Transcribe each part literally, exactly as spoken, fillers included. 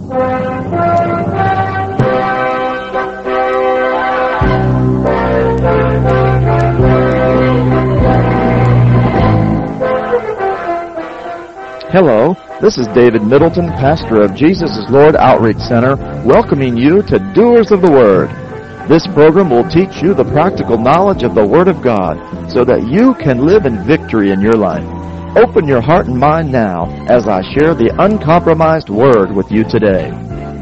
Hello, this is David Middleton, pastor of Jesus is Lord Outreach Center, welcoming you to Doers of the Word. This program will teach you the practical knowledge of the Word of God so that you can live in victory in your life. Open your heart and mind now as I share the uncompromised Word with you today.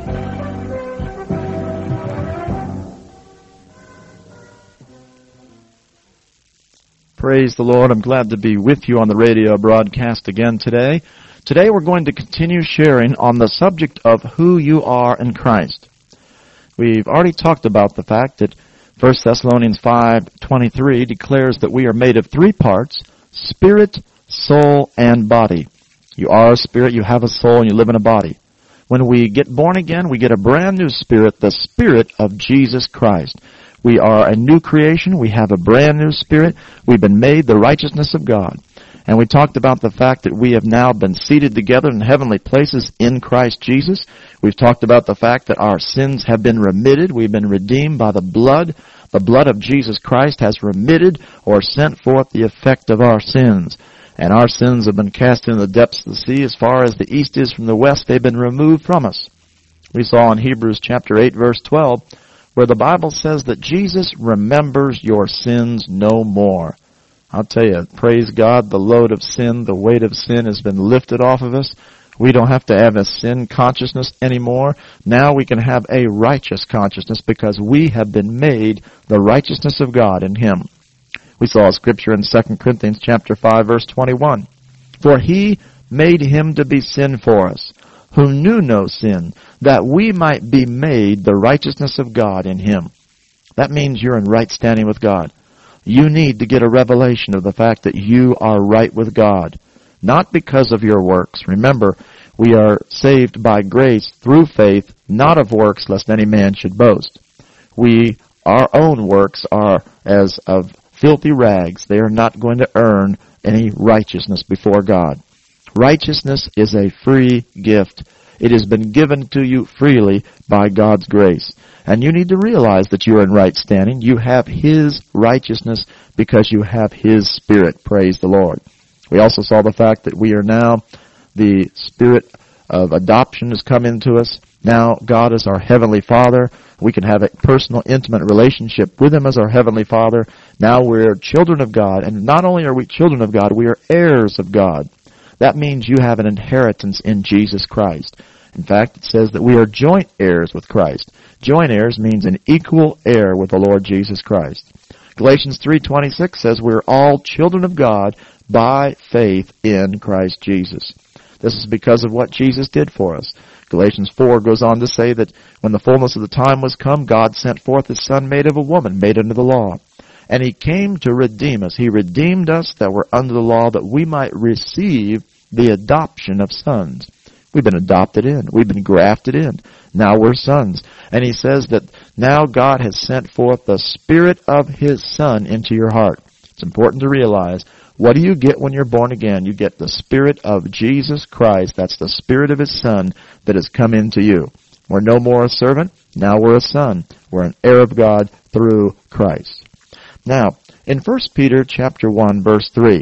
Praise the Lord. I'm glad to be with you on the radio broadcast again today. Today we're going to continue sharing on the subject of who you are in Christ. We've already talked about the fact that First Thessalonians five twenty-three declares that we are made of three parts, spirit, soul, and body. You are a spirit, you have a soul, and you live in a body. When we get born again, we get a brand new spirit, the Spirit of Jesus Christ. We are a new creation. We have a brand new spirit. We've been made the righteousness of God. And we talked about the fact that we have now been seated together in heavenly places in Christ Jesus. We've talked about the fact that our sins have been remitted. We've been redeemed by the blood. The blood of Jesus Christ has remitted or sent forth the effect of our sins. And our sins have been cast into the depths of the sea. As far as the east is from the west, they've been removed from us. We saw in Hebrews chapter eight, verse twelve, where the Bible says that Jesus remembers your sins no more. I'll tell you, praise God, the load of sin, the weight of sin has been lifted off of us. We don't have to have a sin consciousness anymore. Now we can have a righteous consciousness because we have been made the righteousness of God in Him. We saw a scripture in Second Corinthians chapter five, verse twenty-one. For He made Him to be sin for us, who knew no sin, that we might be made the righteousness of God in Him. That means you're in right standing with God. You need to get a revelation of the fact that you are right with God, not because of your works. Remember, we are saved by grace through faith, not of works, lest any man should boast. We, our own works are as of filthy rags. They are not going to earn any righteousness before God. Righteousness is a free gift. It has been given to you freely by God's grace. And you need to realize that you are in right standing. You have His righteousness because you have His Spirit. Praise the Lord. We also saw the fact that we are now, the Spirit of adoption has come into us. Now God is our Heavenly Father. We can have a personal, intimate relationship with Him as our Heavenly Father. Now we're children of God. And not only are we children of God, we are heirs of God. That means you have an inheritance in Jesus Christ. In fact, it says that we are joint heirs with Christ. Joint heirs means an equal heir with the Lord Jesus Christ. Galatians three twenty-six says we're all children of God by faith in Christ Jesus. This is because of what Jesus did for us. Galatians four goes on to say that when the fullness of the time was come, God sent forth His Son made of a woman, made under the law. And He came to redeem us. He redeemed us that were under the law, that we might receive the adoption of sons. We've been adopted in. We've been grafted in. Now we're sons. And He says that now God has sent forth the Spirit of His Son into your heart. It's important to realize, what do you get when you're born again? You get the Spirit of Jesus Christ. That's the Spirit of His Son that has come into you. We're no more a servant. Now we're a son. We're an heir of God through Christ. Now, in First Peter chapter one, verse three,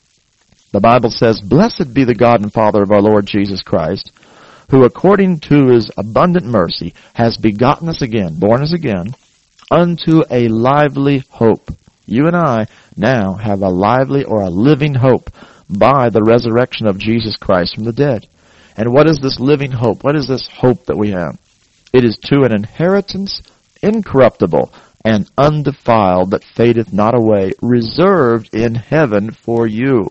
the Bible says, Blessed be the God and Father of our Lord Jesus Christ, who according to His abundant mercy has begotten us again, born us again, unto a lively hope. You and I now have a lively or a living hope by the resurrection of Jesus Christ from the dead. And what is this living hope? What is this hope that we have? It is to an inheritance incorruptible and undefiled that fadeth not away, reserved in heaven for you.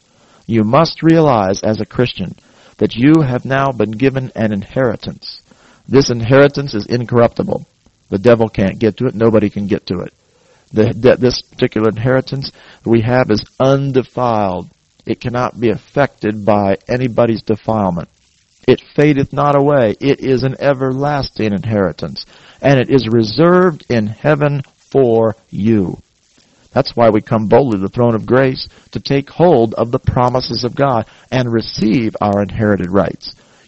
You must realize as a Christian that you have now been given an inheritance. This inheritance is incorruptible. The devil can't get to it. Nobody can get to it. The, the, this particular inheritance we have is undefiled. It cannot be affected by anybody's defilement. It fadeth not away. It is an everlasting inheritance. And it is reserved in heaven for you. That's why we come boldly to the throne of grace to take hold of the promises of God and receive our inherited rights.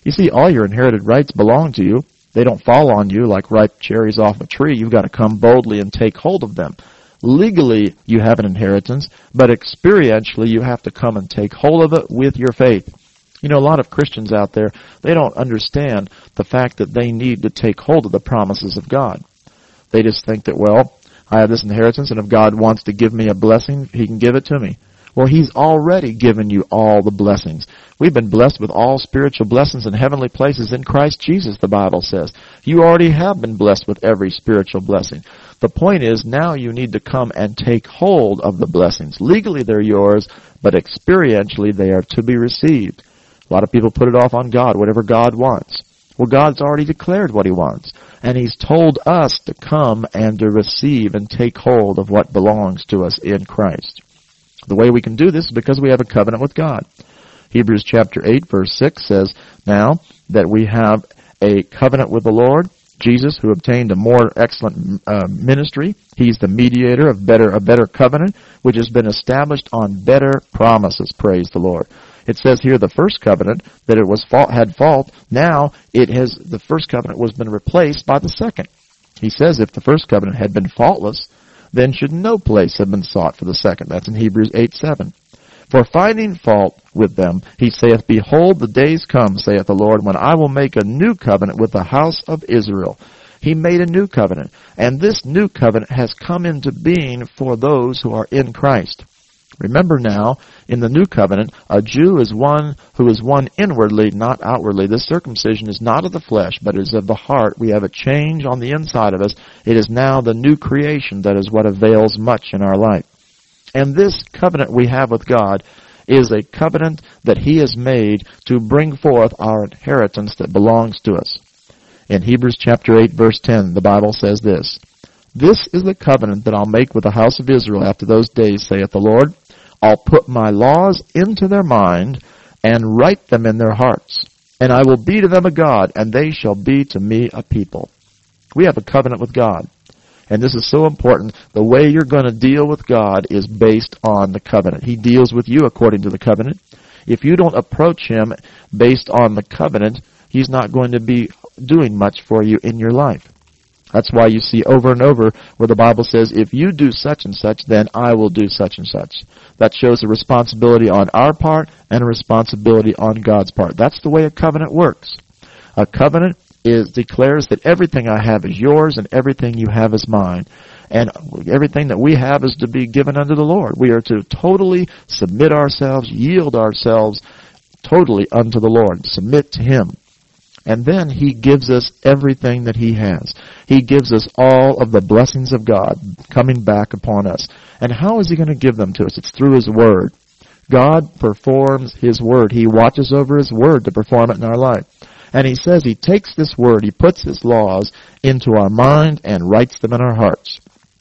You see, all your inherited rights belong to you. They don't fall on you like ripe cherries off a tree. You've got to come boldly and take hold of them. Legally, you have an inheritance, but experientially, you have to come and take hold of it with your faith. You know, a lot of Christians out there, they don't understand the fact that they need to take hold of the promises of God. They just think that, well, I have this inheritance, and if God wants to give me a blessing, He can give it to me. Well, He's already given you all the blessings. We've been blessed with all spiritual blessings in heavenly places in Christ Jesus, the Bible says. You already have been blessed with every spiritual blessing. The point is, now you need to come and take hold of the blessings. Legally, they're yours, but experientially, they are to be received. A lot of people put it off on God, whatever God wants. Well, God's already declared what He wants, and He's told us to come and to receive and take hold of what belongs to us in Christ. The way we can do this is because we have a covenant with God. Hebrews chapter eight, verse six says, now that we have a covenant with the Lord, Jesus, who obtained a more excellent uh, ministry, He's the mediator of better a better covenant, which has been established on better promises. Praise the Lord. It says here the first covenant that it was fault, had fault. Now it has the first covenant was been replaced by the second. He says if the first covenant had been faultless, then should no place have been sought for the second. That's in Hebrews eight seven. For finding fault with them, he saith, behold, the days come, saith the Lord, when I will make a new covenant with the house of Israel. He made a new covenant, and this new covenant has come into being for those who are in Christ. Remember now, in the new covenant, a Jew is one who is one inwardly, not outwardly. This circumcision is not of the flesh, but is of the heart. We have a change on the inside of us. It is now the new creation that is what avails much in our life. And this covenant we have with God is a covenant that He has made to bring forth our inheritance that belongs to us. In Hebrews chapter eight, verse ten, the Bible says this, this is the covenant that I'll make with the house of Israel after those days, saith the Lord. I'll put my laws into their mind and write them in their hearts. And I will be to them a God, and they shall be to me a people. We have a covenant with God. And this is so important. The way you're going to deal with God is based on the covenant. He deals with you according to the covenant. If you don't approach Him based on the covenant, He's not going to be doing much for you in your life. That's why you see over and over where the Bible says, if you do such and such, then I will do such and such. That shows a responsibility on our part and a responsibility on God's part. That's the way a covenant works. A covenant is declares that everything I have is yours and everything you have is mine. And everything that we have is to be given unto the Lord. We are to totally submit ourselves, yield ourselves totally unto the Lord, submit to Him. And then He gives us everything that He has. He gives us all of the blessings of God coming back upon us. And how is He going to give them to us? It's through His Word. God performs His Word. He watches over His Word to perform it in our life. And He says He takes this Word, He puts His laws into our mind and writes them in our hearts.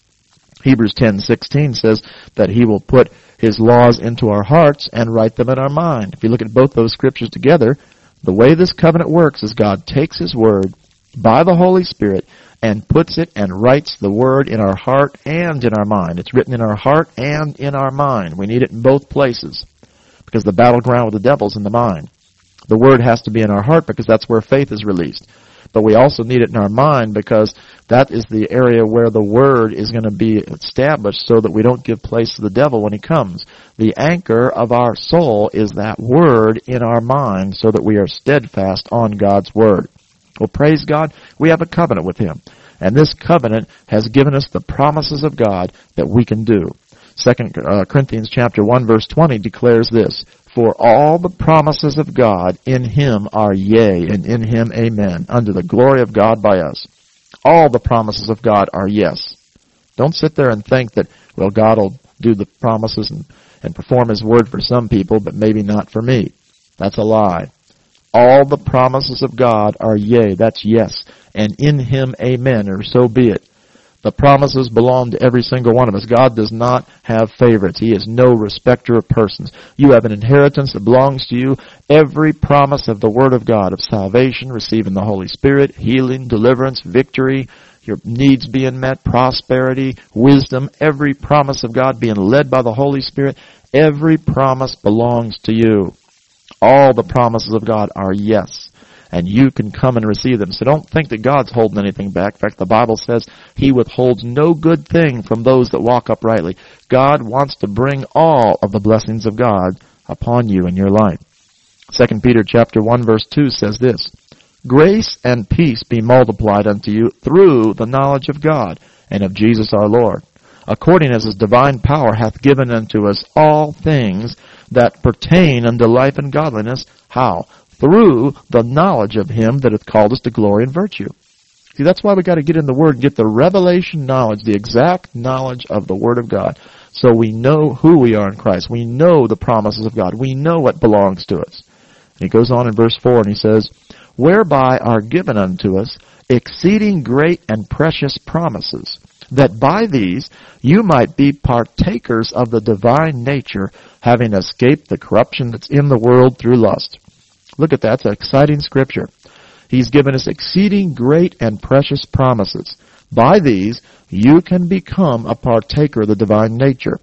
Hebrews ten sixteen says that He will put His laws into our hearts and write them in our mind. If you look at both those scriptures together, the way this covenant works is God takes His Word by the Holy Spirit and puts it and writes the Word in our heart and in our mind. It's written in our heart and in our mind. We need it in both places because the battleground with the devil's in the mind. The Word has to be in our heart because that's where faith is released. But we also need it in our mind because that is the area where the Word is going to be established so that we don't give place to the devil when he comes. The anchor of our soul is that Word in our mind so that we are steadfast on God's Word. Well, praise God, we have a covenant with Him. And this covenant has given us the promises of God that we can do. Second Corinthians chapter one verse twenty declares this, for all the promises of God in Him are yea, and in Him amen, unto the glory of God by us. All the promises of God are yes. Don't sit there and think that, well, God will do the promises and, and perform His word for some people, but maybe not for me. That's a lie. All the promises of God are yea, that's yes, and in Him amen, or so be it. The promises belong to every single one of us. God does not have favorites. He is no respecter of persons. You have an inheritance that belongs to you. Every promise of the Word of God, of salvation, receiving the Holy Spirit, healing, deliverance, victory, your needs being met, prosperity, wisdom, every promise of God being led by the Holy Spirit, every promise belongs to you. All the promises of God are yes. and you can come and receive them. So don't think that God's holding anything back. In fact, the Bible says He withholds no good thing from those that walk uprightly. God wants to bring all of the blessings of God upon you in your life. Second Peter chapter one verse two says this, "Grace and peace be multiplied unto you through the knowledge of God and of Jesus our Lord, according as His divine power hath given unto us all things that pertain unto life and godliness." How? Through the knowledge of Him that hath called us to glory and virtue. See, that's why we got to get in the Word and get the revelation knowledge, the exact knowledge of the Word of God, so we know who we are in Christ. We know the promises of God. We know what belongs to us. And he goes on in verse four and he says, "Whereby are given unto us exceeding great and precious promises, that by these you might be partakers of the divine nature, having escaped the corruption that's in the world through lust." Look at that. It's an exciting scripture. He's given us exceeding great and precious promises. By these, you can become a partaker of the divine nature.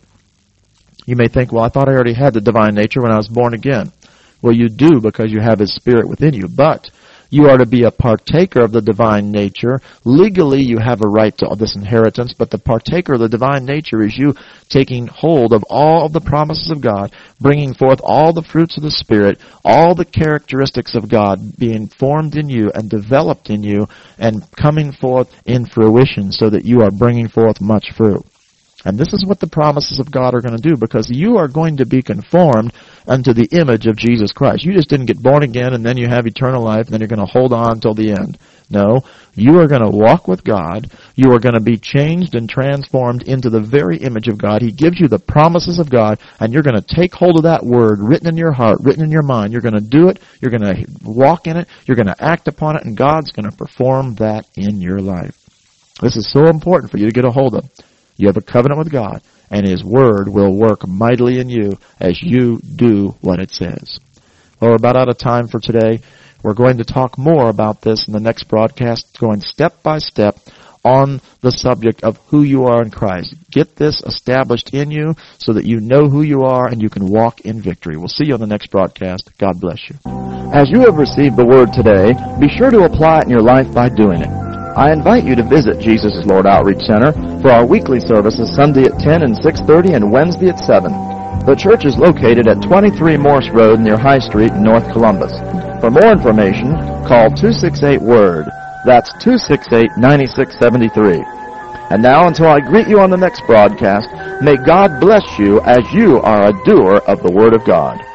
You may think, well, I thought I already had the divine nature when I was born again. Well, you do, because you have His Spirit within you. But you are to be a partaker of the divine nature. Legally, you have a right to this inheritance, but the partaker of the divine nature is you taking hold of all of the promises of God, bringing forth all the fruits of the Spirit, all the characteristics of God being formed in you and developed in you and coming forth in fruition so that you are bringing forth much fruit. And this is what the promises of God are going to do, because you are going to be conformed unto the image of Jesus Christ. You just didn't get born again and then you have eternal life and then you're going to hold on till the end. No, you are going to walk with God. You are going to be changed and transformed into the very image of God. He gives you the promises of God, and you're going to take hold of that word written in your heart, written in your mind. You're going to do it. You're going to walk in it. You're going to act upon it, and God's going to perform that in your life. This is so important for you to get a hold of. You have a covenant with God, and His Word will work mightily in you as you do what it says. Well, we're about out of time for today. We're going to talk more about this in the next broadcast, going step by step on the subject of who you are in Christ. Get this established in you so that you know who you are and you can walk in victory. We'll see you on the next broadcast. God bless you. As you have received the Word today, be sure to apply it in your life by doing it. I invite you to visit Jesus is Lord Outreach Center for our weekly services Sunday at ten and six thirty and Wednesday at seven. The church is located at twenty-three Morse Road near High Street in North Columbus. For more information, call two six eight WORD. That's two six eight, nine six seven three. And now, until I greet you on the next broadcast, may God bless you as you are a doer of the Word of God.